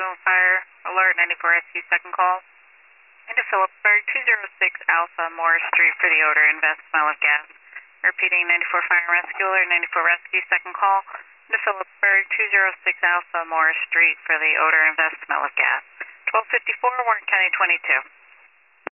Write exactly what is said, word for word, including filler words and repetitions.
Fire Alert ninety-four Rescue second call. Into Phillipsburg two oh six Alpha Morris Street for the odor and vest smell of gas. Repeating ninety-four Fire and Rescue Alert ninety-four Rescue second call. Into Phillipsburg two oh six Alpha Morris Street for the odor and vest smell of gas. twelve fifty-four Warren County twenty-two.